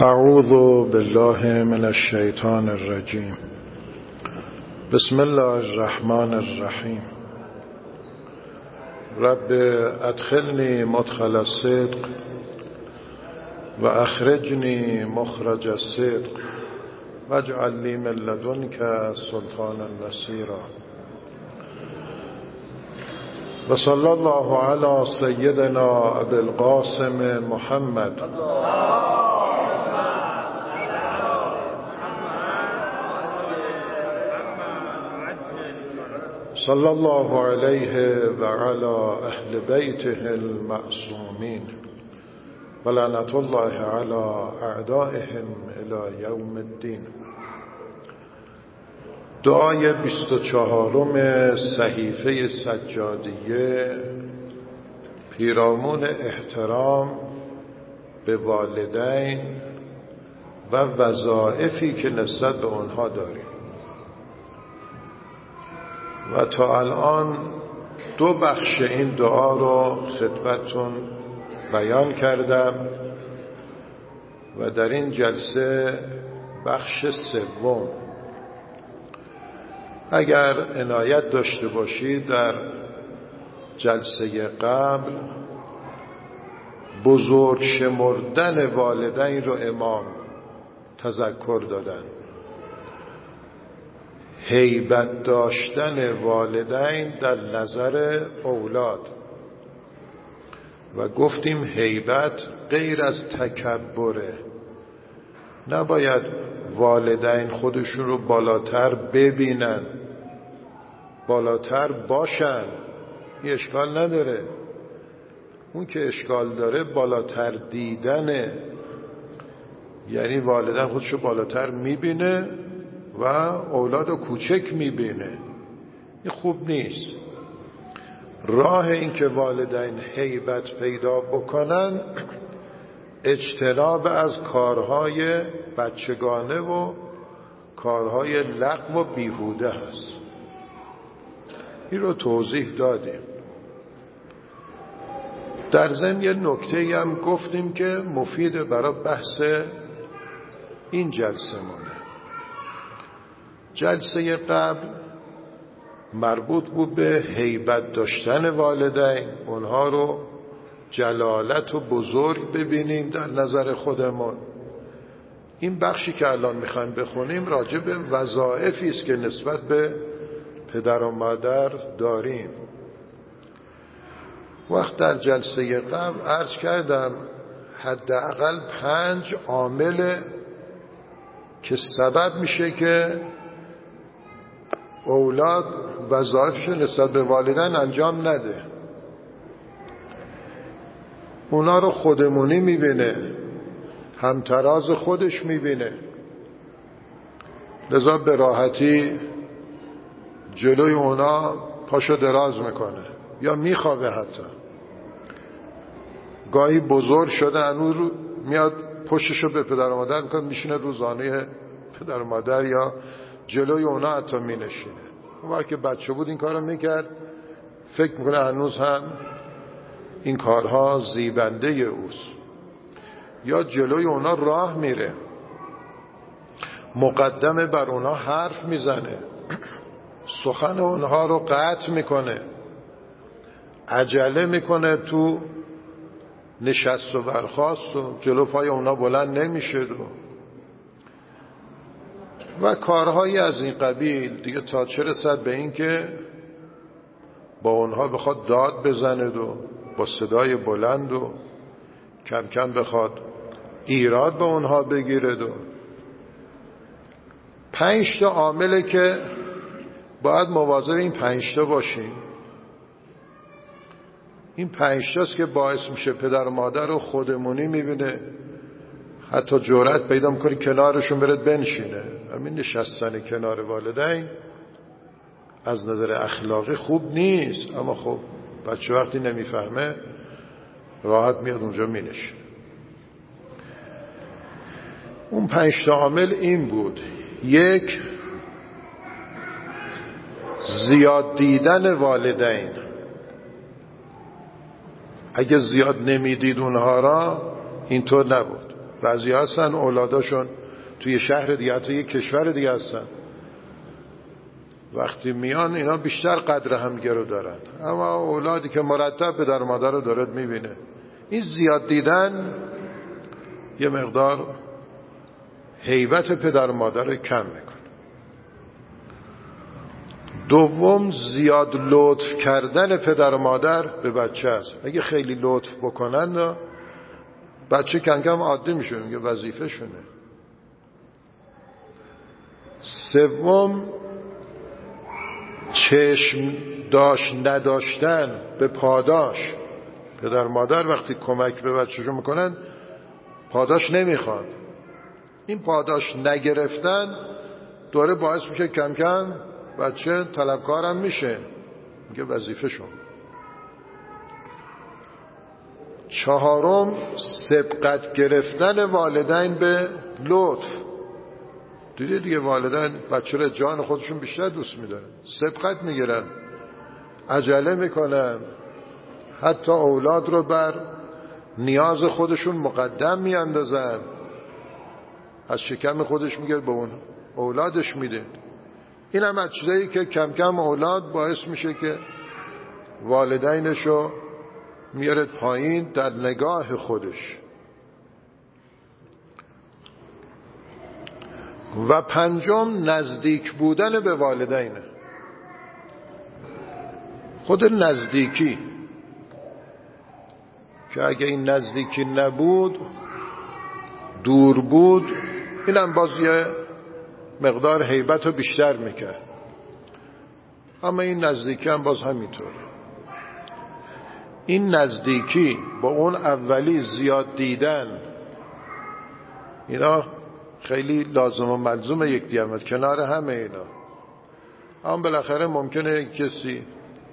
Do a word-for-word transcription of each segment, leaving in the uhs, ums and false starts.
اعوذ بالله من الشیطان الرجیم. بسم الله الرحمن الرحیم. رب ادخلنی مدخل الصدق و اخرجنی مخرج الصدق واجعل لی من لدنک سلطانا نصیرا. و صلی الله علی سیدنا ابی القاسم محمد صلی الله علیه و علی اهل بیته المعصومین و لعنت الله علی اعدائهم الی یوم الدین. دعای بیست و چهارم صحیفه سجادیه پیرامون احترام به والدین و وظایفی که نسبت به آنها داریم. و تا الان دو بخش این دعا رو خدمتتون بیان کردم و در این جلسه بخش سوم، اگر عنایت داشته باشید، در جلسه قبل بزرگ شمردن والدین رو امام تذکر دادن، هیبت داشتن والدین در نظر اولاد، و گفتیم هیبت غیر از تکبره. نباید والدین خودشون رو بالاتر ببینن، بالاتر باشن. این اشکال نداره. اون که اشکال داره بالاتر دیدنه، یعنی والدین خودش رو بالاتر میبینه و اولاد رو کوچک میبینه. این خوب نیست. راه این که والدین هیبت پیدا بکنن اجتناب از کارهای بچگانه و کارهای لغو و بیهوده هست. این رو توضیح دادیم. در ضمن یه نکته‌ای هم گفتیم که مفید برای بحث این جلسه مونه. جلسه قبل مربوط بود به هیبت داشتن والدین، اونها رو جلالت و بزرگ ببینیم در نظر خودمون. این بخشی که الان میخوایم بخونیم راجع به وظایفی است که نسبت به پدر و مادر داریم. وقت در جلسه قبل عرض کردم حداقل پنج عامل که سبب میشه که اولاد وظایفش نسبت به والدین انجام نده. اونا رو خودمونی میبینه، همتراز خودش میبینه، لذا به راحتی جلوی اونا پاشو دراز میکنه یا میخوابه. حتی گاهی بزرگ شده انو رو میاد پشتشو به پدر و مادر میکنه، میشینه رو زانوی پدر و مادر یا جلوی اونا حتی می نشینه. اون وقت که بچه بود این کارو میکرد، فکر میکنه هنوز هم این کارها زیبنده اوست. یا جلوی اونا راه میره، مقدمه بر اونا حرف میزنه، سخن اونها رو قطع میکنه، عجله میکنه تو نشست و برخاست و جلو پای اونا بلند نمیشه و و کارهایی از این قبیل دیگه، تا چه رسد به این که با اونها بخواد داد بزنه و با صدای بلند و کم کم بخواد ایراد به اونها بگیره. و پنج تا عامله که باید مواظب این پنج تا باشیم. این پنج تاست که باعث میشه پدر و مادر رو خودمونی میبینه، حتی جرأت پیدا میکنه کنارشون برد بنشینه. همین نشستن کنار والدین از نظر اخلاقی خوب نیست، اما خب بچه وقتی نمیفهمه راحت میاد اونجا مینشه. اون پنج تا عامل این بود: یک، زیاد دیدن والدین. اگه زیاد نمیدید اونها را اینطور نبود. بعضی هستن اولاداشون توی شهر دیگه، توی یک کشور دیگه هستن، وقتی میان اینا بیشتر قدر همدیگه رو دارن. اما اولادی که مرتب پدر مادر رو داره میبینه، این زیاد دیدن یه مقدار هیبت پدر مادر رو کم میکنه. دوم، زیاد لطف کردن پدر مادر به بچه است. اگه خیلی لطف بکنن بچه کم کم عادی میشه، میگه وظیفه شونه. سوم، چشم داشت نداشتن به پاداش. پدر مادر وقتی کمک به بچه‌شون میکنن پاداش نمیخواد. این پاداش نگرفتن دوره باعث میشه کم کم بچه طلبکارم میشه، میگه وظیفه شون. چهارم، سبقت گرفتن والدین به لطف. دیدی دیگه والدین بچه رو جان خودشون بیشتر دوست میدارن، سبقت میگیرن، عجله میکنن، حتی اولاد رو بر نیاز خودشون مقدم میاندازن، از شکم خودش میگه به اون اولادش میده. این هم از چیزایی که کم کم اولاد باعث میشه که والدینشو میاره پایین در نگاه خودش. و پنجم، نزدیک بودن به والدینه. خود نزدیکی که اگه این نزدیکی نبود، دور بود، اینم باز یه مقدار هیبت رو بیشتر میکرد. اما این نزدیکی هم باز همینطور. این نزدیکی با اون اولی زیاد دیدن، اینا خیلی لازم و ملزوم یک دیامت کنار همه اینا. اما بالاخره ممکنه کسی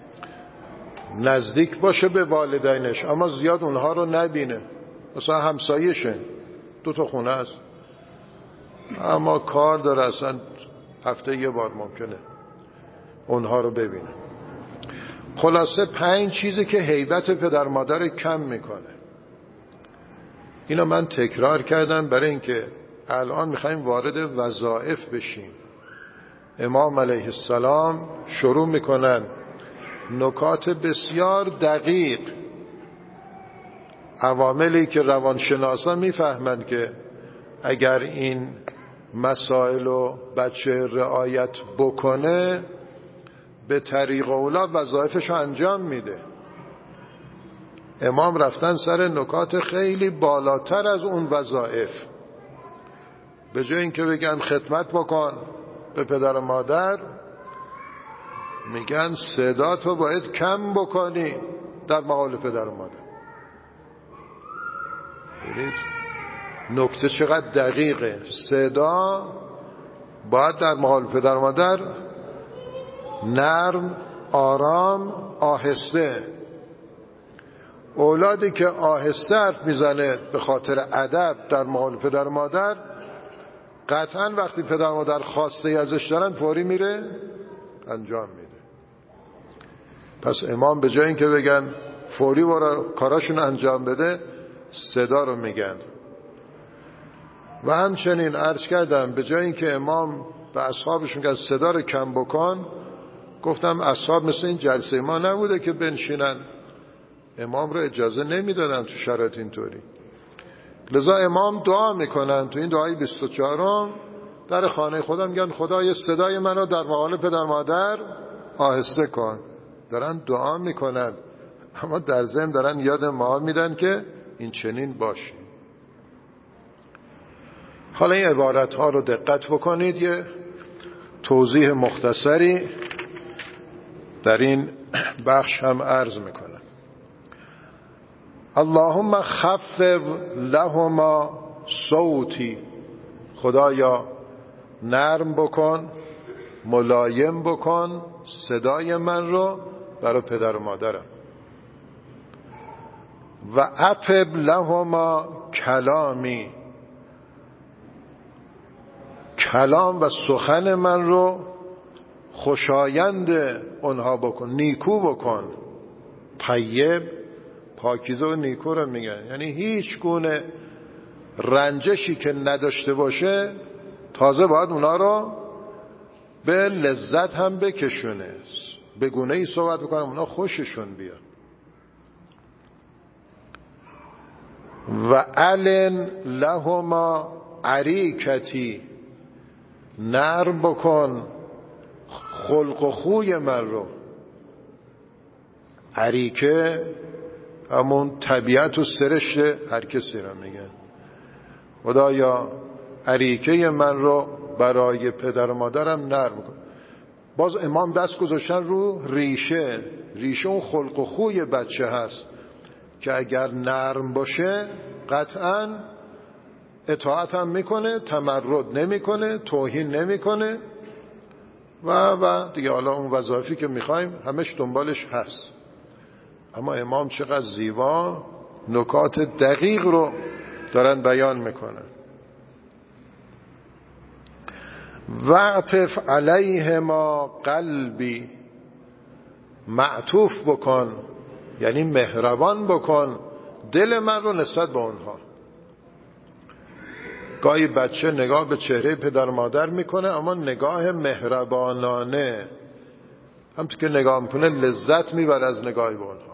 نزدیک باشه به والدینش اما زیاد اونها رو نبینه. مثلا همسایشه، دو تا خونه است اما کار داره، اصلا هفته یه بار ممکنه اونها رو ببینه. خلاصه پنج چیزی که هیبت پدر مادر کم میکنه. اینا من تکرار کردم برای اینکه الان میخوایم وارد وظایف بشیم. امام علیه السلام شروع میکنن نکات بسیار دقیق، عواملی که روانشناسان میفهمند که اگر این مسائل رو بچه رعایت بکنه به طریق اولا وظایفش رو انجام میده. امام رفتن سر نکات خیلی بالاتر از اون وظایف. به جای اینکه بگن خدمت بکن به پدر مادر، میگن صداتو باید کم بکنی در مقابل پدر مادر. ببینید نکته چقدر دقیقه. صدا باید در مقابل پدر مادر نرم، آرام، آهسته. اولادی که آهسته حرف میزنه به خاطر ادب در مقابل پدر مادر، قطعا وقتی پدر مادر خواسته ازش دارن فوری میره انجام میده. پس امام به جای اینکه بگن فوری برو کاراشون انجام بده، صدا رو میگن. و همچنین عرض کردم به جای اینکه امام به اصحابشون که صدا رو کم بکن، گفتم اصحاب مثل این جلسه ما نبوده که بنشینن، امام رو اجازه نمیدادن تو شرایط اینطوری. لذا امام دعا میکنن تو این دعای بیست و چهارم در خانه خدا، میگن خدای صدای منو در مقابل پدر مادر آهسته کن. دارن دعا میکنن اما در ضمن دارن یاد ما میدن که این چنین باشی. حالا این عبارت ها رو دقت بکنید، یه توضیح مختصری در این بخش هم عرض میکنم. اللهم خفف لهما صوتی، خدایا نرم بکن، ملایم بکن صدای من رو برای پدر و مادرم. و اطب لهما کلامی، کلام و سخن من رو خوشایند اونها بکن، نیکو بکن. طیب، پاکیزه و نیکو رو میگن، یعنی هیچ گونه رنجشی که نداشته باشه تازه باید اونا رو به لذت هم بکشونه، به گونه ای صحبت بکنم اونا خوششون بیاد. و علن لهما عریکتی، نرم بکن خلق و خوی من رو. عریکه همون طبیعت و سرشت هر کسی رو میگن. خدایا عریکه من رو برای پدر و مادرم نرم کن. باز امام دست گذاشتن رو ریشه. ریشه اون خلق و خوی بچه هست که اگر نرم باشه قطعاً اطاعت هم میکنه، تمرد نمیکنه، توهین نمیکنه و و دیگه حالا اون وظایفی که میخوایم همش دنبالش هست. اما امام چقدر زیبا نکات دقیق رو دارن بیان میکنن. وعطف علیهما قلبی، معطوف بکن یعنی مهربان بکن دل من رو نسبت به اونها. گاهی بچه نگاه به چهره پدر مادر میکنه اما نگاه مهربانانه، همونطور که نگاه میکنه لذت میبره از نگاهی به اونها،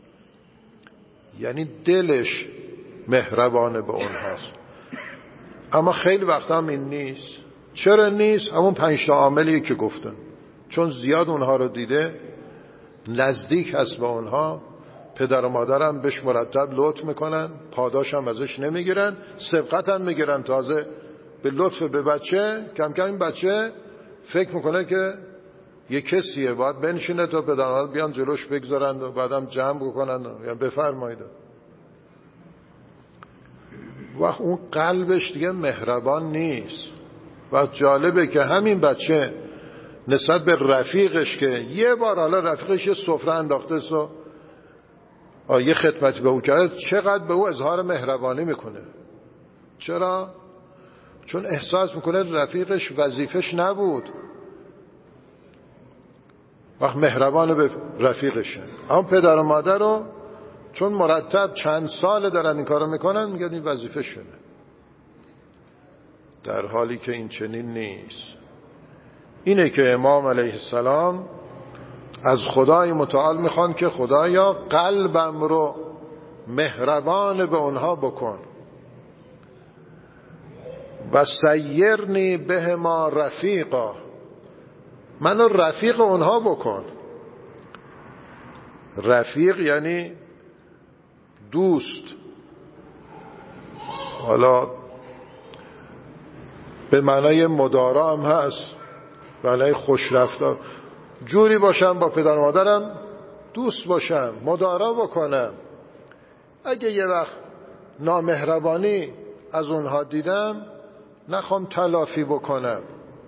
یعنی دلش مهربانه به اونهاست. اما خیلی وقتا هم این نیست. چرا نیست؟ همون پنج تا عاملی که گفتن، چون زیاد اونها رو دیده، نزدیک هست به اونها، پدر و مادرم بهش مرتب لطف میکنن، پاداش هم ازش نمیگیرن، سبقت هم میگیرن تازه به لطف به بچه. کم کم این بچه فکر میکنه که یه کسیه باید بنشینه تا پدر و مادر بیان جلوش بگذارن و بعدم جمع بکنن یا بفرمایید. وقت اون قلبش دیگه مهربان نیست. و جالبه که همین بچه نسبت به رفیقش که یه بار حالا رفیقش یه سفره انداخته است و یه خدمتی به او کرده، چقدر به او اظهار مهربانی میکنه. چرا؟ چون احساس میکنه رفیقش وظیفش نبود، وقت مهربان به رفیقشه. اما پدر و مادر رو چون مرتب چند سال دارن این کارو میکنن میگن این وظیفه شونه، در حالی که این چنین نیست. اینه که امام علیه السلام از خدای متعال میخوان که خدایا قلبم رو مهربان به اونها بکن و سیرنی به ما رفیقا، منو رفیق اونها بکن. رفیق یعنی دوست، حالا به معنای مدارا هم هست، به معنای خوش رفتار. جوری باشم با پدر و مادرم دوست باشم، مدارا بکنم. اگه یه وقت نامهربانی از اونها دیدم نخوام تلافی بکنم.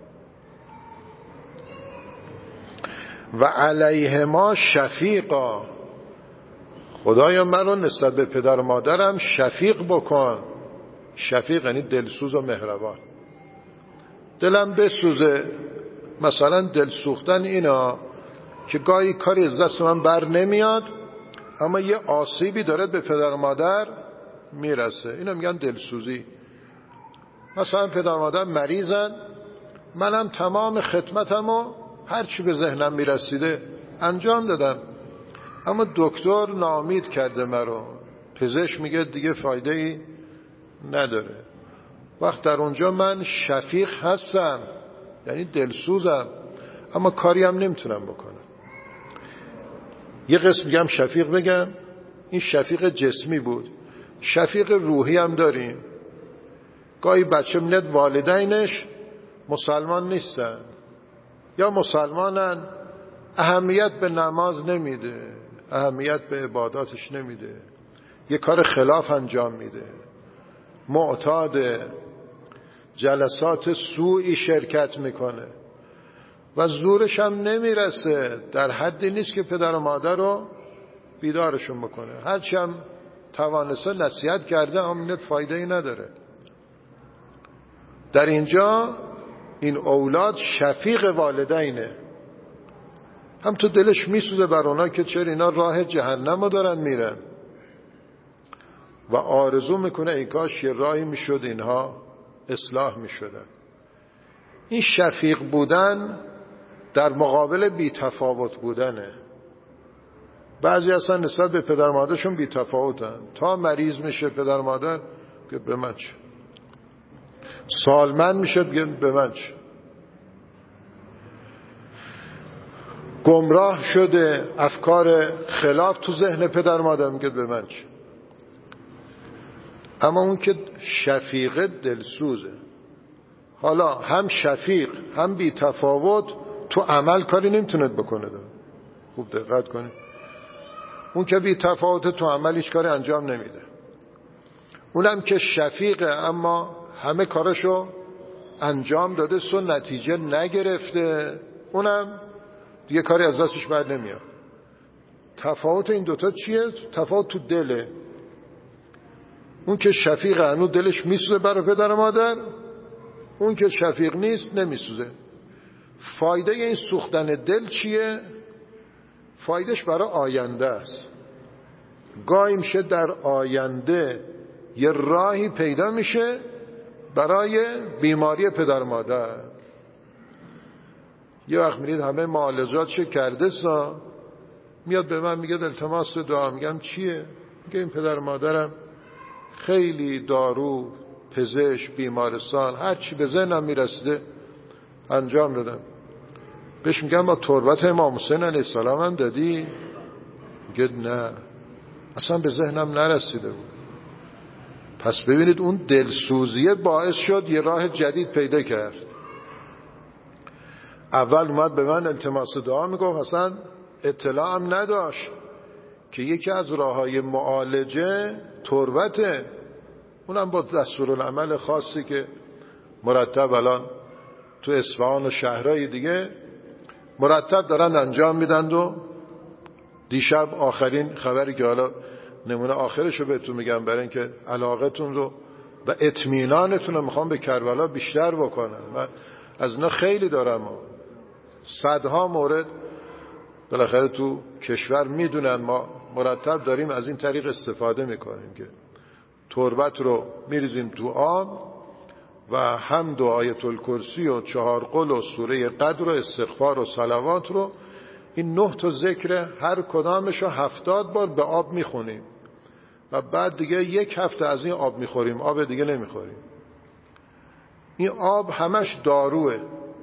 و علیهما شفیقا، خدایا من رو نسبت به پدر و مادرم شفیق بکن. شفیق یعنی دلسوز و مهربان. دلم بسوزه، مثلا دل سوختن اینا که گاهی کاری از دست من بر نمیاد اما یه آسیبی داره به پدر و مادر میرسه، اینا میگن دلسوزی. مثلا پدر و مادر مریضن، منم تمام خدمتمو هر چی به ذهنم میرسیده انجام دادم اما دکتر ناامید کرده مرا، پزشک میگه دیگه فایده ای نداره. وقت در اونجا من شفیق هستم یعنی دلسوزم اما کاری هم نمیتونم بکنم. یه قسم میگم شفیق بگم، این شفیق جسمی بود. شفیق روحی هم داریم. گاهی بچه میاد والدینش مسلمان نیستن یا مسلمانن، اهمیت به نماز نمیده، اهمیت به عباداتش نمیده، یه کار خلاف انجام میده، معتاد جلسات سوئی شرکت میکنه و زورش هم نمیرسه، در حدی نیست که پدر و مادر رو بیدارشون بکنه. هرچی هم توانسته نصیحت کرده اما فایده ای نداره. در اینجا این اولاد شفیق والدینه، هم تو دلش میسوزه بر اونا که چرا اینا راه جهنم رو دارن میرن. و آرزو میکنه ای کاش یه راهی میشد اینها اصلاح میشدن. این شفیق بودن در مقابل بی‌تفاوت بودنه. بعضی اصلا نسبت به پدر مادرشون بی‌تفاوتن، تا مریض میشه پدر مادر که به من چه، سالمند میشه به من چه، گمراه شده افکار خلاف تو ذهن پدر مادر میگه به من چه. اما اون که شفیق دلسوزه، حالا هم شفیق هم بی تفاوت، تو عمل کاری نمیتونه بکنه. ده. خوب دقت کنید، اون که بی تفاوت تو عمل هیچ کاری انجام نمیده. اونم که شفیقه اما همه کارشو انجام داده سو نتیجه نگرفته، اونم دیگه کاری از دستش بر نمیاد. تفاوت این دوتا چیه؟ تفاوت تو دله. اون که شفیقه هنو دلش میسوزه برای پدر و مادر، اون که شفیق نیست نمیسوزه. فایده این سوختن دل چیه؟ فایدهش برای آینده است. گاهی میشه در آینده یه راهی پیدا میشه برای بیماری پدر مادر. یه وقت میرید همه معالجاتش کرده سا، میاد به من میگه التماس دعا. میگم چیه؟ میگه این پدر مادرم خیلی دارو، پزشک، بیمارستان، هر چی به ذهنم میرسیده انجام دادم. بهش میگم با تربت امام حسین علیه السلام هم دادی؟ میگه نه، اصلا به ذهنم نرسیده بود. پس ببینید اون دلسوزیه باعث شد یه راه جدید پیدا کرد. اول اومد به من التماس دعا میگفت، اصلا اطلاع هم نداشت که یکی از راههای معالجه تربته. اونم با دستورالعمل خاصی که مرتب الان تو اصفهان و شهرهای دیگه مرتب دارن انجام میدن. و دیشب آخرین خبری که حالا نمونه آخرشو بهتون میگم برای اینکه علاقتون رو و اطمینانتون رو میخوام به کربلا بیشتر بکنم. من از اینا خیلی دارم، صدها مورد بالاخره تو کشور میدونن ما مرتب داریم از این طریق استفاده میکنیم که تربت رو میریزیم تو آب و هم آیت الکرسی و چهار قل و سوره قدر و استغفار و صلوات رو، این نه تا ذکر هر کدامش رو هفتاد بار به آب میخونیم و بعد دیگه یک هفته از این آب میخوریم، آب دیگه نمیخوریم. این آب همش داروه.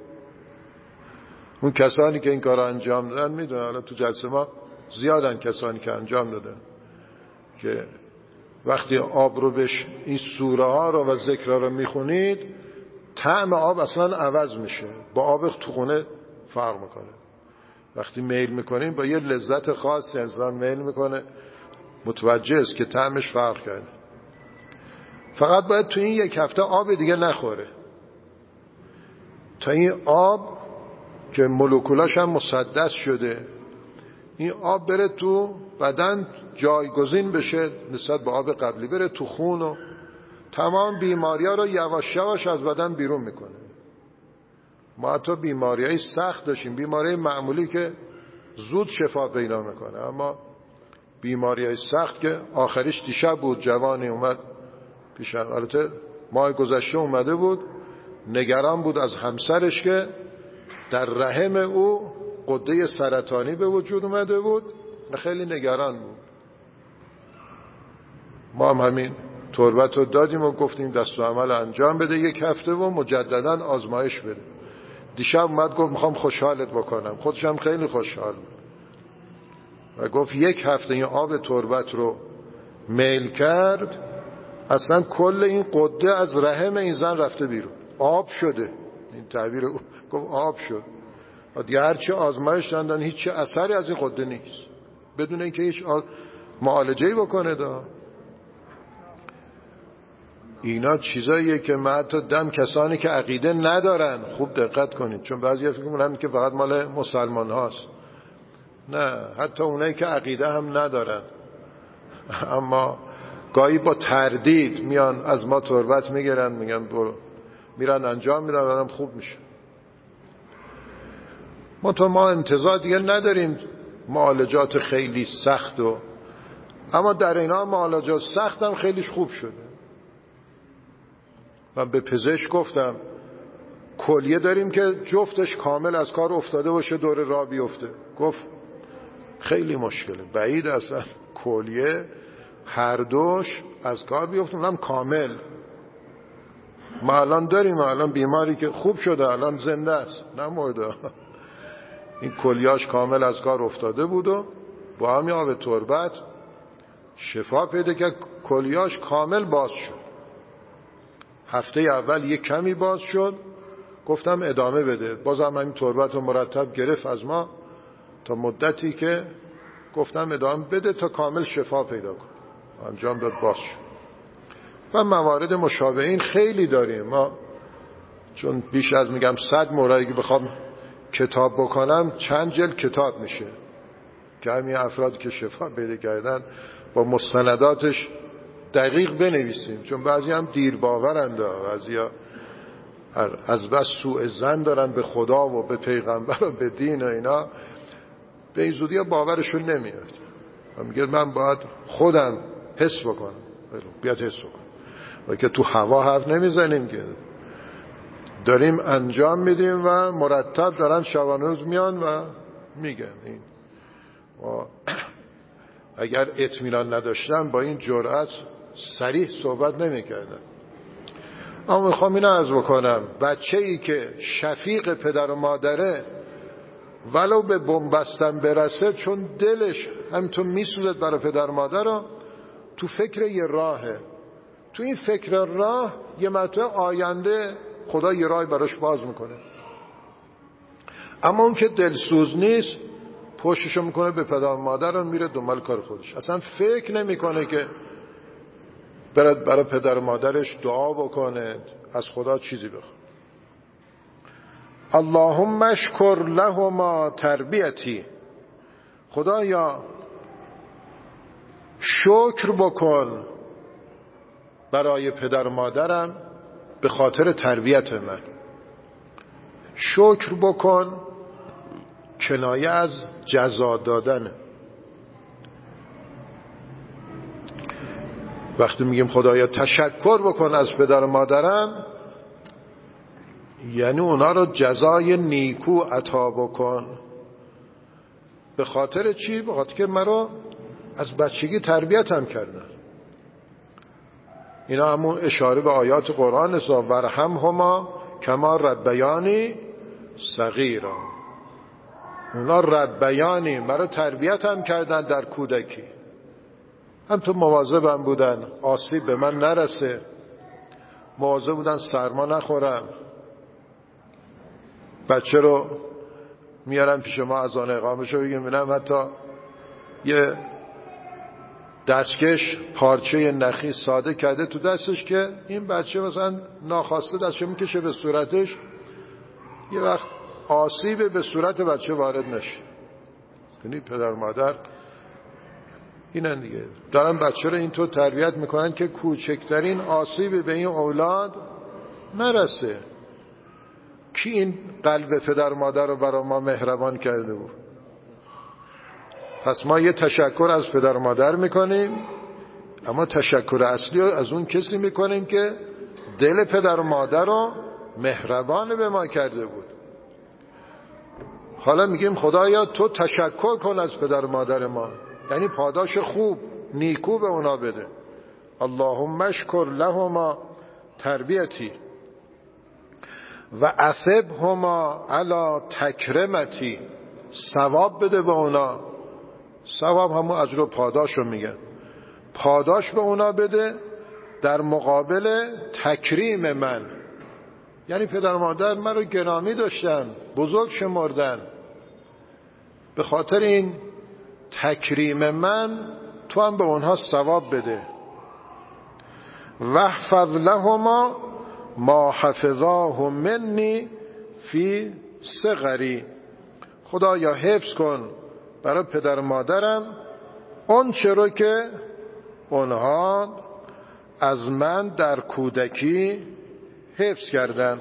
اون کسانی که این کار انجام دادن میدونن، حالا تو جلسه ما زیادن کسانی که انجام دادن که وقتی آب رو بهش این سوره ها رو و ذکرها رو میخونید طعم آب اصلا عوض میشه، با آب تو خونه فرق میکنه. وقتی میل میکنیم با یه لذت خاصی انسان میل میکنه، متوجه است که طعمش فرق کرده. فقط باید تو این یک هفته آب دیگه نخوره تا این آب که مولکولاش هم مسدس شده، این آب بره تو بدن جایگزین بشه نسبت به آب قبلی، بره تو خون و تمام بیماری‌ها رو یواش یواش از بدن بیرون میکنه. ما حتی بیماری‌های سخت داشتیم، بیماری معمولی که زود شفا پیدا میکنه، اما بیماری‌های سخت که آخریش دیشب بود جوانی اومد پیشم، البته ماه گذشته اومده بود، نگران بود از همسرش که در رحم او غده سرطانی به وجود اومده بود و خیلی نگران بود. ما هم همین تربت رو دادیم و گفتیم دست و عمل انجام بده یک هفته و مجددا آزمایش بده. دیشب اومد گفت میخوام خوشحالت بکنم، خودش هم خیلی خوشحال بود و گفت یک هفته این آب تربت رو میل کرد، اصلا کل این غده از رحم این زن رفته بیرون، آب شده. این تعبیر او گفت آب شد. دیگه هرچی آزمایش دادن هیچ اثری از این غده نیست، بدون اینکه هیچ معالجه‌ای بکنه. دا اینا چیزاییه که من حتی دم کسانی که عقیده ندارن، خوب دقت کنید، چون بعضی فکر می‌کنن که فقط مال مسلمان هاست. نه، حتی اونایی که عقیده هم ندارن اما گاهی با تردید میان از ما تربت میگیرن، میگن برو، میرن انجام میدن، آدم خوب میشه. ما تو ما انتظار دیگه نداریم معالجات خیلی سخت و اما در اینا معالجات سختم خیلیش خوب شده. من به پزشک گفتم کلیه داریم که جفتش کامل از کار افتاده باشه دور راه بیفته. گفت خیلی مشکله، بعید اصلا کلیه هر دوش از کار بیفته، اونم کامل. ما الان داریم الان بیماری که خوب شده الان زنده است، نمرده. این کلیاش کامل از کار افتاده بود و با همین آب تربت شفا پیدا که کلیاش کامل باز شد. هفته اول یک کمی باز شد، گفتم ادامه بده، بازم همین تربت رو مرتب گرفت از ما تا مدتی که گفتم ادامه بده تا کامل شفا پیدا کن. انجام داد باز شد. و موارد مشابه این خیلی داریم ما، چون بیش از میگم صد موردی که بخوام کتاب بکنم چند جلد کتاب میشه که همین افراد که شفا پیدا کردن با مستنداتش دقیق بنویسیم، چون بعضی هم دیر باورند، بعضی ها از بس سوء ظن دارن به خدا و به پیغمبر و به دین و اینا، به این زودی ها باورشون نمیاد. میگه من باید خودم حس بکنم، بیاد حس بکنم، و که تو هوا حرف نمیزنیم که داریم انجام میدیم و مرتب دارن شبانه روز میان و میگن. این و اگر اطمینان نداشتن با این جرأت صریح صحبت نمیکردن. اما میخوام اینو عرض بکنم، بچه ای که شفیق پدر و مادره ولو به بنبستن برسه، چون دلش همینطور میسوزد برای پدر و مادر رو، تو فکر یه راهه، تو این فکر راه یه مرتبه آینده خدا یه راه براش باز میکنه. اما اون که دلسوز نیست پشتشو میکنه به پدر و مادر و میره دنبال کار خودش، اصلا فکر نمیکنه که برد برای پدر و مادرش دعا بکنه، از خدا چیزی بخواد. اللهم اشکر لهما تربیتی، خدایا شکر بکن برای پدر و مادرم به خاطر تربیت من. شکر بکن کنایه از جزا دادنه. وقتی میگیم خدایا تشکر بکن از پدر و مادرم، یعنی اونا رو جزای نیکو عطا بکن. به خاطر چی؟ به خاطر که مرا از بچگی تربیت هم کردن. اینا همون اشاره به آیات قرآن است، ورحمهما کما ربیانی صغیرا. اونا ربیانی مرا تربیت هم کردن در کودکی، هم تو مواظبم بودن آسیب به من نرسه، مواظب بودن سرما نخورم. بچه رو میارن پیش ما از آن اقامش رو بگیم بینم حتی یه دستکش پارچه نخی ساده کرده تو دستش که این بچه مثلا ناخواسته دستش میکشه به صورتش، یه وقت آسیب به صورت بچه وارد نشه. یعنی پدر مادر اینن دیگه، دارن بچه رو اینطور تربیت میکنن که کوچکترین آسیب به این اولاد نرسه. کی این قلب پدر مادر رو برای ما مهربان کرده بود؟ پس ما یه تشکر از پدر مادر میکنیم، اما تشکر اصلی رو از اون کسی میکنیم که دل پدر مادر رو مهربان به ما کرده بود. حالا میگیم خدایا تو تشکر کن از پدر مادر ما، یعنی پاداش خوب نیکو به اونا بده. اللهم اشکر لهما تربیتی و اثبهما علی تکرمتی، ثواب بده به اونا. ثواب همون اجر و پاداش رو میگن، پاداش به اونا بده در مقابل تکریم من. یعنی پدر مادر من رو گرامی داشتن، بزرگ شمردن، به خاطر این تکریم من تو هم به اونها ثواب بده. واحفظ لهما ما حفظاه منی فی صغری، خدایا حفظ کن برای پدر مادرم اون چه رو که اونها از من در کودکی حفظ کردن.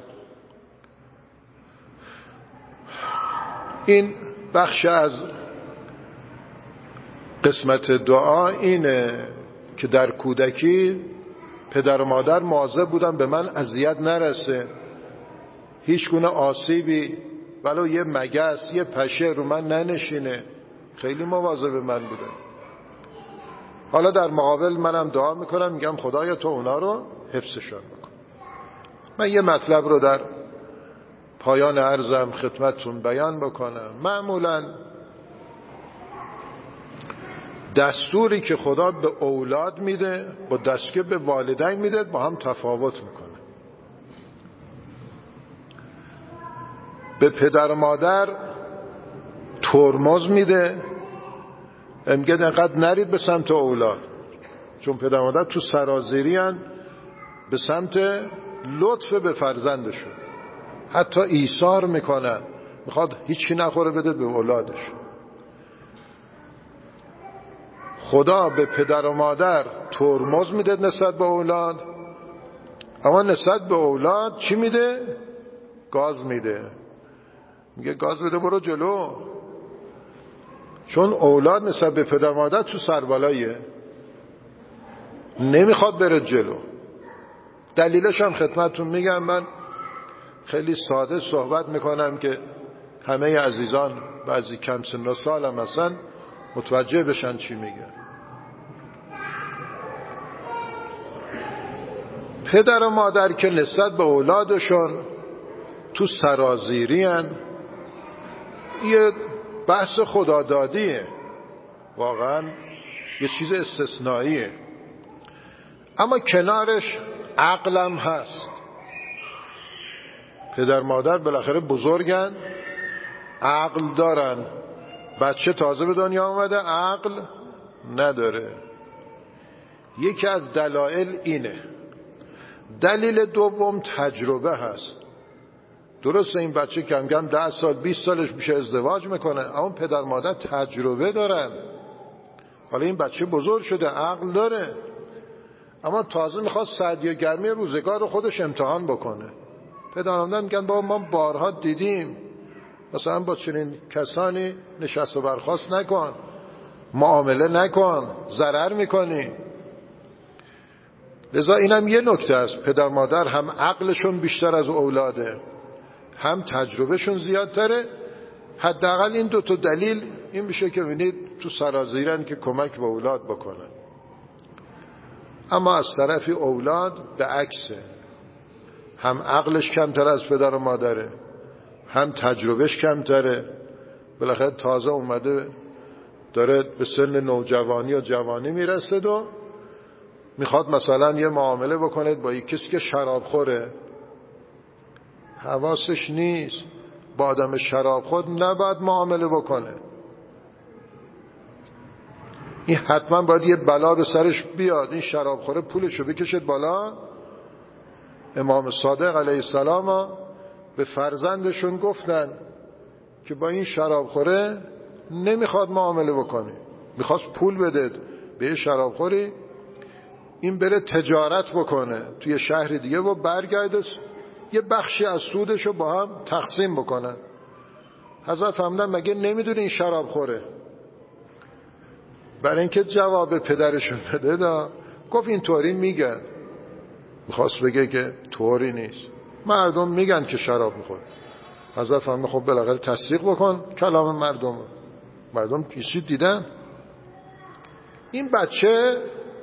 این بخش از قسمت دعا اینه که در کودکی پدر و مادر مواظب بودن به من اذیت نرسه، هیچ گونه آسیبی ولو یه مگس یه پشه رو من ننشینه، خیلی مواظب من بوده. حالا در مقابل منم دعا میکنم، میگم خدایا تو اونا رو حفظشان بکن. من یه مطلب رو در پایان عرضم خدمتتون بیان بکنم. معمولاً دستوری که خدا به اولاد میده با دستی که به والدین میده با هم تفاوت میکنه. به پدر و مادر ترمز میده، میگه اینقدر نرید به سمت اولاد، چون پدر و مادر تو سرازیری هن به سمت لطف به فرزندشون، حتی ایثار میکنن، میخواد هیچی نخوره بده به اولادش. خدا به پدر و مادر ترمز میده نسبت به اولاد، اما نسبت به اولاد چی میده؟ گاز میده. میگه گاز بده برو جلو، چون اولاد نسبت به پدر و مادر تو سربالاییه، نمیخواد بره جلو. دلیلش هم خدمتتون میگم، من خیلی ساده صحبت میکنم که همه عزیزان بعضی کم سن و سال هم هستن متوجه بشن چی میگه. پدر و مادر که نسبت به اولادشون تو سرازیری هن، یه بحث خدادادیه، واقعا یه چیز استثنائیه، اما کنارش عقلم هست. پدر مادر بالاخره بزرگن، عقل دارن، بچه تازه به دنیا آمده عقل نداره. یکی از دلایل اینه. دلیل دوم تجربه هست. درسته این بچه کم کم ده سال بیست سالش میشه ازدواج میکنه، اما پدر مادر تجربه دارن. حالا این بچه بزرگ شده عقل داره، اما تازه میخواد سردی و گرمی روزگار رو خودش امتحان بکنه. پدر مادر میگن بابا ما بارها دیدیم مثلا با چنین کسانی نشست و برخاست نکن، معامله نکن، ضرر میکنی. لذا اینم یه نکته است، پدر مادر هم عقلشون بیشتر از اولاده، هم تجربهشون زیادتره. حداقل این دو تا دلیل این میشه که ببینید تو سرازیرن که کمک به اولاد بکنن. اما از طرفی اولاد به عکسه، هم عقلش کمتر از پدر و مادره، هم تجربهش کمتره، بالاخره تازه اومده داره به سن نوجوانی و جوانی میرسه و میخواد مثلا یه معامله بکنه با یک کسی که شراب خوره، حواسش نیست، با آدم شراب خور نباید معامله بکنه. این حتما باید یه بلا به سرش بیاد، این شراب خوره پولشو بکشد بالا. امام صادق علیه السلام به فرزندشون گفتن که با این شراب خوره نمیخواد معامله بکنی، میخواست پول بده به شراب خوری، این بره تجارت بکنه توی شهر دیگه و برگرده یه بخشی از سودشو با هم تقسیم بکنن. حضرت فرمودن مگه نمیدونی این شراب خوره؟ برای اینکه جواب پدرشون بده دا گفت این طوری میگن. میخواست بگه که طوری نیست، مردم میگن که شراب میخوره. حضرت فرمودن خب بالاخره تصدیق بکن کلام مردم. مردم کسی دیدن. این بچه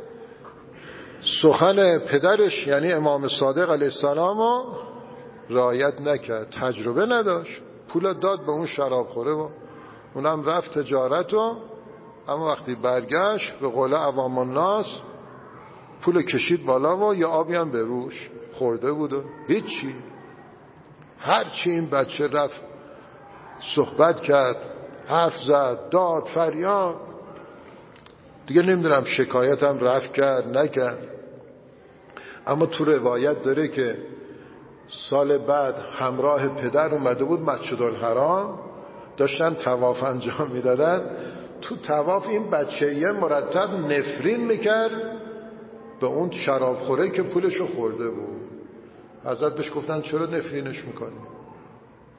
سخن پدرش یعنی امام صادق علیه السلام رو رعایت نکرد، تجربه نداشت، پول داد به اون شراب خوره و اونم رفت تجارت و اما وقتی برگشت به قول عوام الناس پول کشید بالا و یه آبی هم به روش خورده بود و هیچی. هرچی این بچه رفت صحبت کرد، حرف زد، داد، فریاد، دیگه نمیدونم شکایتم رفت کرد نکرد. اما تو روایت داره که سال بعد همراه پدر اومده بود مسجد الحرام، داشتن طواف انجام میدادن. تو طواف این بچه یه مرتب نفرین میکرد به اون شراب خوره که پولشو خورده بود. حضرت بهش گفتن چرا نفرینش میکنی؟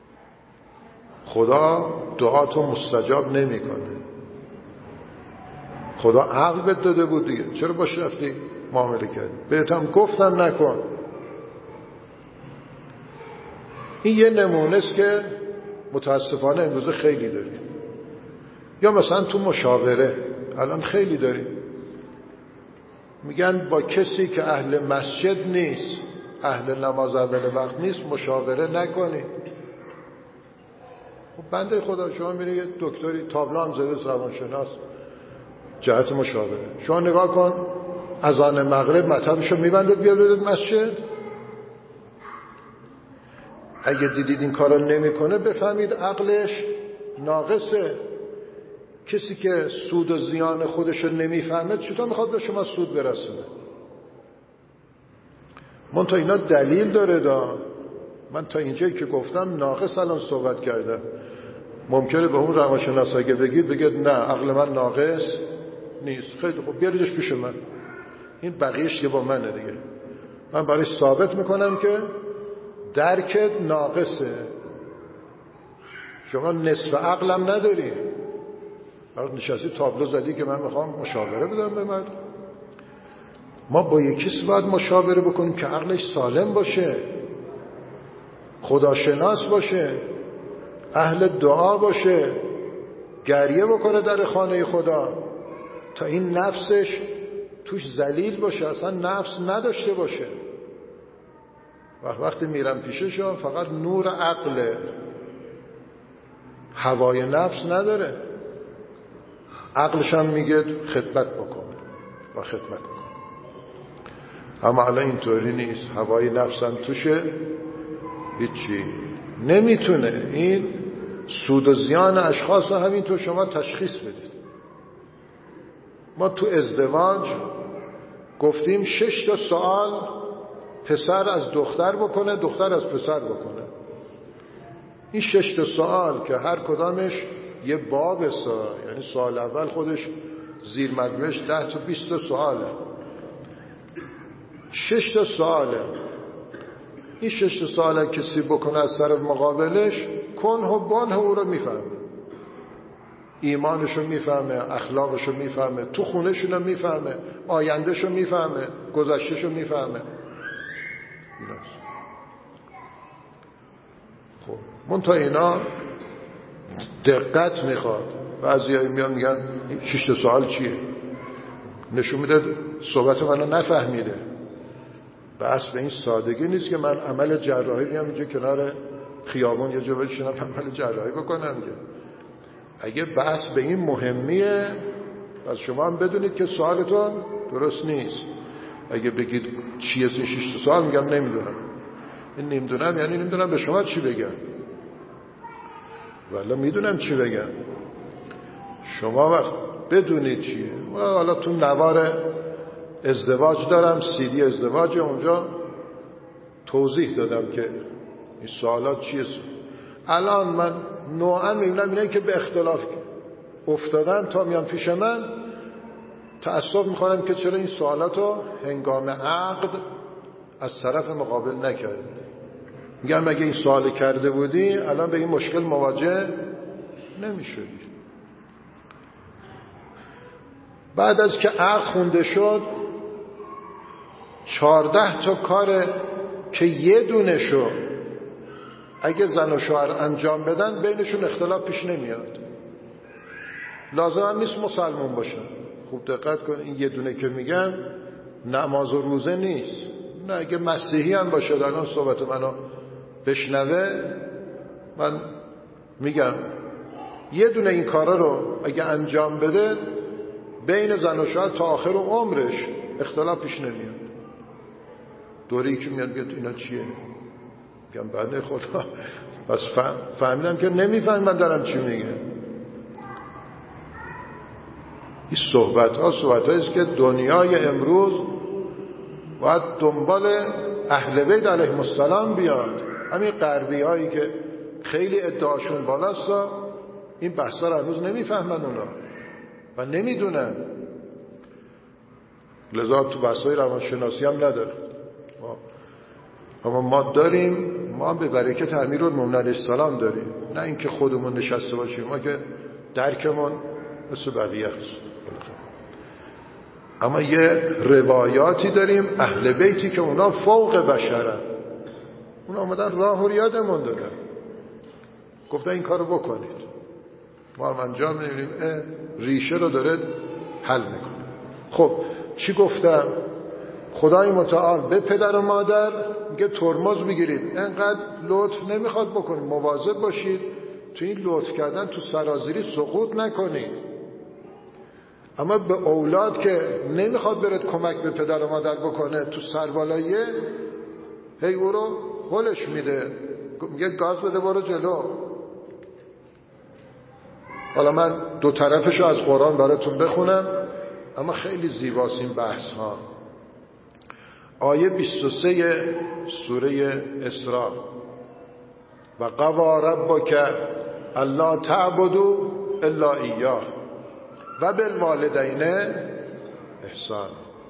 خدا دعاتو مستجاب نمیکنه. خدا عقل بهت داده بود دیگه، چرا باش رفتی معامله کردی؟ بهتم گفتم نکن. این یه نمونه است که متاسفانه امروز خیلی داریم. یا مثلا تو مشاوره الان خیلی داریم، میگن با کسی که اهل مسجد نیست، اهل نماز اول وقت نیست، مشاوره نکنی. خب بنده خدا شما میره یه دکتری تابلو هم زده روانشناس جهت مشاوره، شما نگاه کن اذان مغرب مطبشو میبنده بیاد مسجد. اگه دیدید این کارا نمیکنه بفهمید عقلش ناقصه. کسی که سود و زیان خودشو نمیفهمه چطور میخواد به شما سود برسونه؟ من تا اینا دلیل داره دا. من تا اینجایی که گفتم ناقص الان صحبت کردم. ممکنه به اون روانشناس اگه بگید بگید نه عقل من ناقص نیست، خیلی خوب بیاریدش پیش من، این بقیهش که با منه دیگه. من برای ثابت میکنم که درکت ناقصه، شما نصف عقلم نداری. وقت نشستی تابلو زدی که من میخوام مشاوره بدم به مردم. ما با یکیست باید مشاوره بکنیم که عقلش سالم باشه، خداشناس باشه، اهل دعا باشه، گریه بکنه در خانه خدا تا این نفسش توش ذلیل باشه، اصلا نفس نداشته باشه. وقت وقتی میرم پیششون فقط نور عقل، هوای نفس نداره. عقلش هم میگه خدمت بکن و خدمت کن، اما الان اینطوری نیست. هوای نفس هم توشه، هیچی نمیتونه این سود و زیان اشخاص رو همینطور شما تشخیص بدید. ما تو ازدواج گفتیم شش تا سوال پسر از دختر بکنه، دختر از پسر بکنه. این شش تا سوال که هر کدامش یه باب سوال، یعنی سوال اول خودش زیر مجموعش ده تا بیست تا سواله، شش تا سواله. این شش تا سواله کسی بکنه از طرف مقابلش کنه و بانه او رو میفهمه، ایمانشو میفهمه، اخلاقشو میفهمه، تو خونهشونو میفهمه، آیندهشو میفهمه، گذشتهشو میفهمه. خب منتها اینا دقت میخواد. بعضی میان میگن شش تا سوال چیه؟ نشون میده صحبت منو نفهمیده. بس به این سادگی نیست که من عمل جراحی بیام اینجا کنار خیابون یه جا بشینم عمل جراحی بکنم. اگه بحث به این مهمیه پس شما هم بدونید که سوالتون درست نیست. اگه بگید چیه این شش تا سوال، میگم نمیدونم. این نمیدونم یعنی نمیدونم به شما چی بگم، ولی میدونم چی بگم. شما وقت بدونید چیه. حالا تو نوار ازدواج دارم، سیدی ازدواج، اونجا توضیح دادم که این سوالات چیه. الان من نوعا میبینم اینه که به اختلاف افتادن تا میان پیش من تأسف میخورم که چرا این سوالاتو هنگام عقد از طرف مقابل نکردی. میگم اگه این سوال کرده بودی الان به این مشکل مواجه نمیشدی. بعد از که عقد خونده شد چهارده تا کار که یه دونه شو اگه زن و شوهر انجام بدن بینشون اختلاف پیش نمیاد. لازم هم نیست مسلمان باشن. خوب دقت کن، این یه دونه که میگم نماز و روزه نیست. نه اگه مسیحی هم باشه الان صحبت منو بشنوه، من میگم یه دونه این کارا رو اگه انجام بده بین زن و شوهر تا آخر عمرش اختلاف پیش نمیاد. دوری که میاد بیاد اینا چیه؟ میگم بنده خدا بس فهمیدم که نمیفهم من دارم چی میگه. این صحبت ها صحبت هاییست که دنیای امروز باید دنبال اهل بیت علیهم السلام بیاد. همین غربی هایی که خیلی ادعاشون بالاست این بحثا رو هنوز نمیفهمن اونا و نمیدونن، لذا تو بحثای روانشناسی هم نداره. اما ما داریم، ما هم به برکت امیرالمومنین علیه السلام داریم، نه اینکه خودمون نشسته باشیم، ما که درکمون مثل بقیه است. اما یه روایاتی داریم اهل بیتی که اونا فوق بشرن، اونا آمدن راه و یادمون دادن، گفتن این کارو بکنید، ما هم انجام میدیم، ریشه رو داره حل میکنه. خب چی گفتم؟ خدای متعال به پدر و مادر میگه ترمز بگیرید، انقدر لطف نمیخواد بکنید، مواظب باشید تو این لطف کردن تو سرازیری سقوط نکنید. اما به اولاد که نمیخواد برد کمک به پدر و مادر بکنه تو سربالاییه، هی او رو هلش میده، میگه گاز بده برو جلو. حالا من دو طرفشو از قرآن براتون بخونم، اما خیلی زیباست این بحث ها. آیه بیست و سه سوره اسراء: و قضی ربک الا تعبدوا الا ایاه و بالوالدین احسان.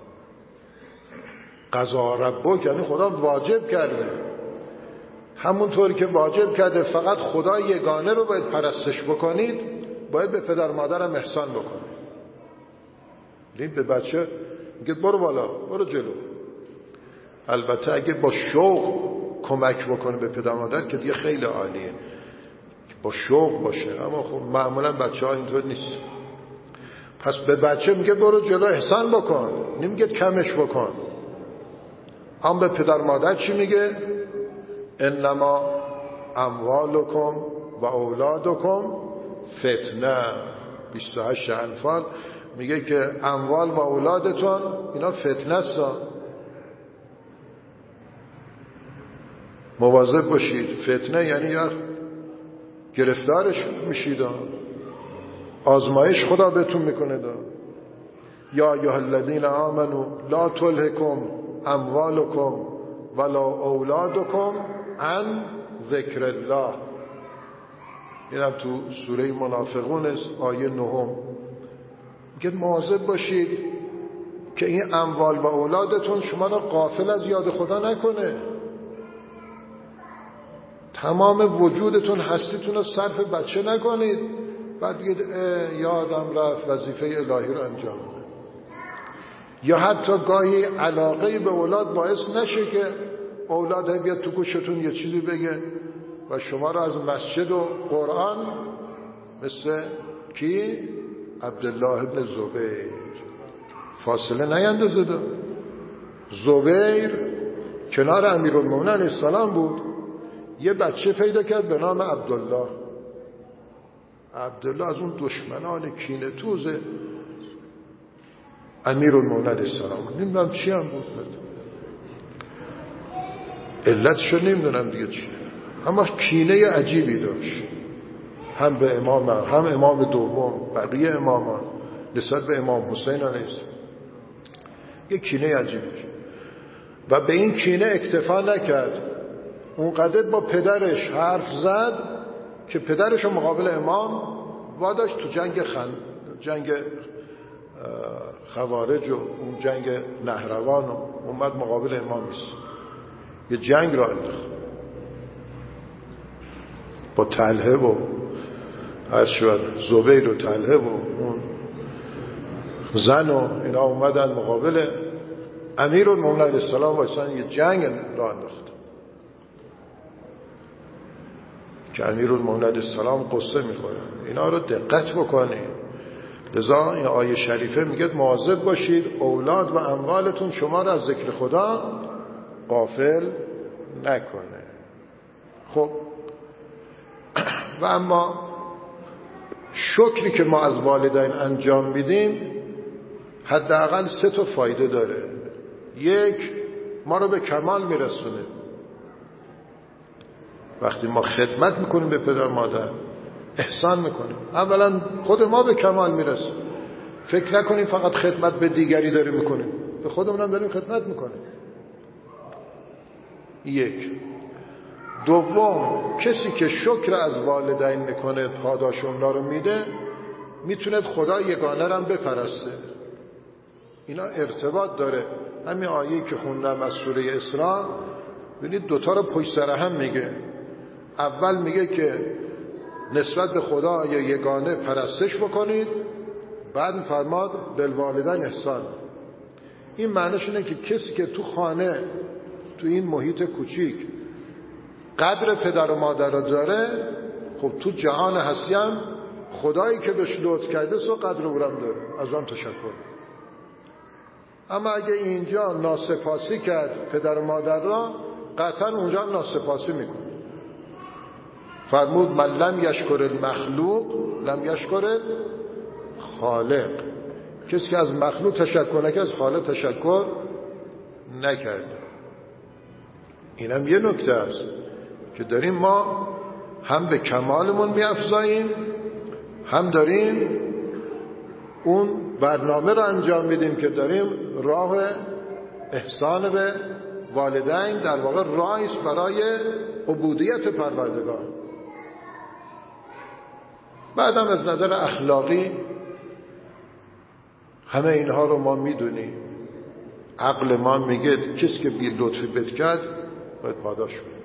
قضی ربک یعنی خدا واجب کرده، همونطوری که واجب کرده فقط خدا یگانه رو باید پرستش بکنید، باید به پدر مادرم احسان بکنید. این به بچه میگه برو بالا برو جلو. البته اگه با شوق کمک بکنه به پدر مادر که دیگه خیلی عالیه، با شوق باشه، اما خب معمولا بچه ها اینطور نیست. پس به بچه میگه برو جلو احسان بکن، نمیگه کمش بکن. هم به پدر مادر چی میگه؟ انما اموالکم و اولادکم فتنه. بیست و هشت انفال میگه که اموال و اولادتون اینا فتنه است، مواظب باشید. فتنه یعنی یا گرفتارش میشید، آزمایش خدا بهتون میکنه دا. یا ایها الذین آمنوا لا تلهکم اموالکم ولا اولادکم عن ذکر الله. اینم تو سوره منافقون است، آیه نهم. میگه مواظب باشید که این اموال و اولادتون شما را غافل از یاد خدا نکنه. تمام وجودتون هستیتون رو صرف بچه نکنید، بعد بگید یادم رفت وظیفه الهی رو انجام بده. یا حتی گاهی علاقه به اولاد باعث نشه که اولاد بیاد تو گوشتون یه چیزی بگه و شما رو از مسجد و قرآن مثل کی؟ عبدالله ابن زبیر فاصله نیندازه دا. زبیر کنار امیرالمومنین علیه السلام بود، یه بچه پیدا کرد به نام عبدالله. عبدالله از اون دشمنان کینه توز امیرالمومنین علیه السلام، نمیدونم چی هم بود، علتشو نمیدونم دیگه چی، اما کینه عجیبی داشت، هم به امام هم امام دوم بقیه امامان نسبت به امام حسین علیه السلام یه کینه عجیبی داشت. و به این کینه اکتفا نکرد، اونقدر با پدرش حرف زد که پدرش مقابل امام واداشت تو جنگ خن جنگ خوارج و اون جنگ نهروان و اومد مقابل امام میست، یه جنگ را انداخت با طلحه و عرض شد زبیر و طلحه و اون زن و اینا اومدن مقابل امیرالمومنین علیه السلام وایسان، یه جنگ را انداخت که امیرالمومنین علیه السلام قصه میخورن. اینا رو دقت بکنید. لذا این آیه شریفه میگه مواظب باشید اولاد و اموالتون شما را از ذکر خدا غافل نکنه. خب و اما شکری که ما از والدین انجام میدیم حداقل سه تا فایده داره. یک، ما رو به کمال میرسونه. وقتی ما خدمت میکنیم به پدر مادر، احسان میکنیم، اولا خود ما به کمال میرسیم. فکر نکنیم فقط خدمت به دیگری داریم میکنیم، به خودمون هم داریم خدمت میکنیم. یک. دوم، کسی که شکر از والدین میکنه، پاداش اونها رو میده، میتونه خدا یگانه رو بپرسته. اینا ارتباط داره. همین آیه‌ای که خوندم از سوره اسراء، ببینید دوتا رو پشت سر هم میگه. اول میگه که نسبت به خدا یا یگانه پرستش بکنید، بعد فرماد بالوالدین احسان. این معنیش اینه که کسی که تو خانه تو این محیط کوچیک قدر پدر و مادر رو داره، خب تو جهان هستی هم خدایی که بهش لطف کرده سو قدر او داره، از آن تشکر. اما اگه اینجا ناسپاسی کرد پدر و مادر را، قطعا اونجا هم ناسپاسی میکنه. فرمود من لم یشکر المخلوق لم یشکر خالق. کسی که از مخلوق تشکر نکرد از خالق تشکر نکرده. اینم یه نکته است که داریم ما هم به کمالمون میافزاییم، هم داریم اون برنامه رو انجام میدیم که داریم راه احسان به والدین، در واقع راهی است برای عبودیت پروردگار. بعدم از نظر اخلاقی همه اینها رو ما میدونیم. عقل ما میگه کسی که بی لطفی بد کرد باید پاداش بده.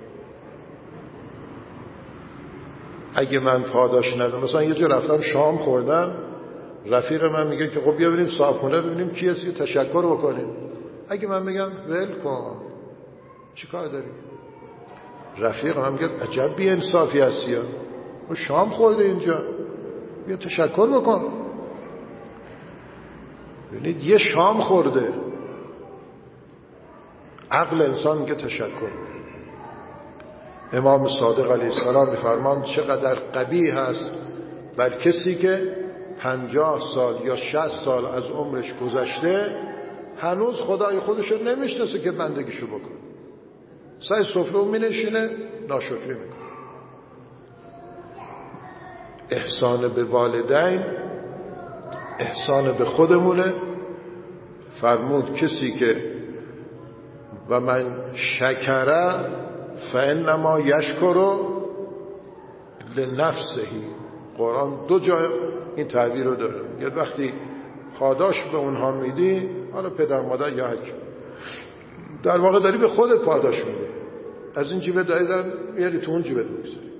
اگه من پاداش ندم، مثلا یه جا رفتم شام خوردم، رفیق من میگه که خب بیا بریم صاحبخونه ببینیم کی هست که تشکر بکنیم. اگه من بگم ول کن چی کار داری؟ رفیق من میگه عجب بی انصافی هستی، و شام خورده اینجا بیا تشکر بکن. ببینید یه شام خورده، عقل انسان میگه تشکر. امام صادق علیه السلام میفرمان چقدر قبیح هست بر کسی که پنجاه سال یا شصت سال از عمرش گذشته هنوز خدای خودشو نمیشناسه که بندگیشو بکنه. سر سفره می نشینه ناشکری میکنه. احسان به والدین احسان به خودمونه. فرمود کسی که و من شکره فانما یشکر لنفسه. قرآن دو جای این تعبیر رو داره. یه وقتی پاداش به اونها میدی، حالا پدر مادر یا هر کی، در واقع داری به خودت پاداش میدی. از این جیبه دادن میاری تو اون جیبه میگذاری.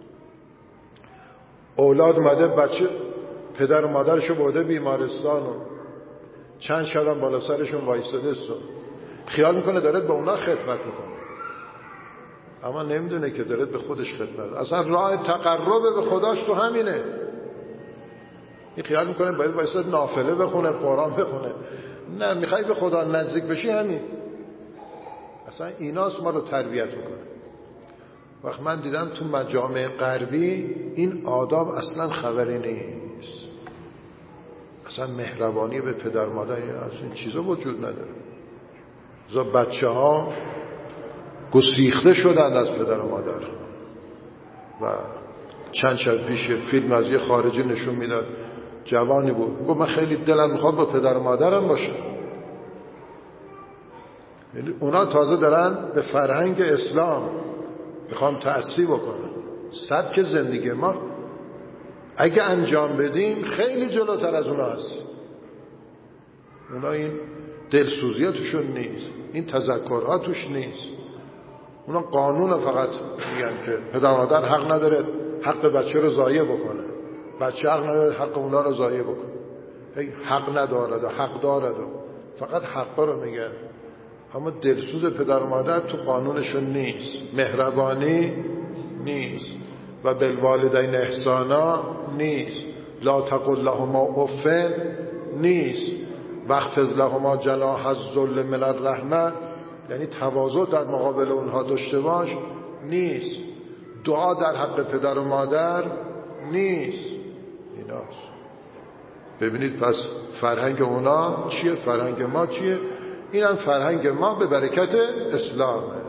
اولاد مده بچه پدر و مادرشو برده بیمارستان و چند شبم بالا سرشون وایستاده است، خیال میکنه داره به اونا خدمت میکنه، اما نمیدونه که داره به خودش خدمت. اصلا راه تقرب به خداش تو همینه. این خیال میکنه باید وایساد نافله بخونه، قرآن بخونه. نه، میخوای به خدا نزدیک بشی همین. اصلا ایناست ما رو تربیت میکنه. وقت من دیدم تو مجامع غربی این آداب اصلا خبری نیست. اصلا مهربانی به پدر مادر از این چیزا وجود نداره. زا بچه ها گسیخته شدند از پدر و مادر. و چند شب پیش فیلم از یه خارجی نشون میداد، جوانی بود، گفت من خیلی دلم میخواد با پدر و مادرم باشم. یعنی اونا تازه دارن به فرهنگ اسلام میخوام تأثیر بکنن. سبک زندگی ما اگه انجام بدیم خیلی جلوتر از اونا هست. اونا این دلسوزی ها توشون نیست، این تذکرها توش نیست. اونا قانون فقط میگن که پدر مادر حق نداره حق بچه رو ضایع بکنه، بچه حق نداره حق اونا رو ضایع بکنه. حق ندارد و حق دارد و فقط حق رو میگن، اما دلسوز پدر و مادر تو قانونشون نیست. مهربانی نیست و بالوالدین احسانا نیست. لا تقل لهما اف نیست. واخفض لهما جناح الذل من الرحمه، یعنی تواضع در مقابل اونها داشته باش نیست. دعا در حق پدر و مادر نیست. ایناست. ببینید پس فرهنگ اونا چیه، فرهنگ ما چیه؟ اینم فرهنگ ما به برکت اسلامه.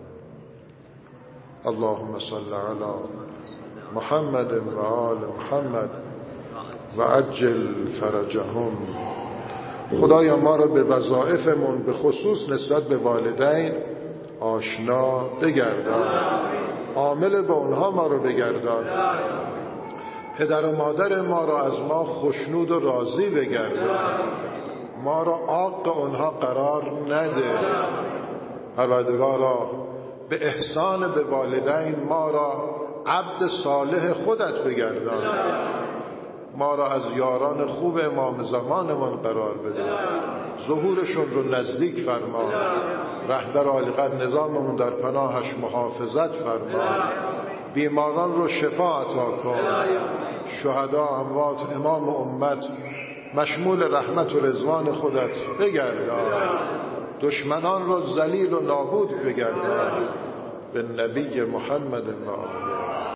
اللهم صل علی محمد و آل محمد و عجل فرجهم. خدایا ما را به وظایفمون به خصوص نسبت به والدین آشنا بگردان، عامل به اونها ما رو بگردان. پدر و مادر ما را از ما خوشنود و راضی بگردان، ما را عاق اونها قرار نده. پروردگارا به احسان به والدین ما را عبد صالح خودت بگردان. ما را از یاران خوب امام زمانمان قرار بده، ظهورشون رو نزدیک فرما، رهبر عالیقدر نظاممون در پناهش محافظت فرما، بیماران رو شفا عطا کن، شهدا اموات امام امت مشمول رحمت و رضوان خودت بگردان، دشمنان رو ذلیل و نابود بگردان، به نبی محمد و آله.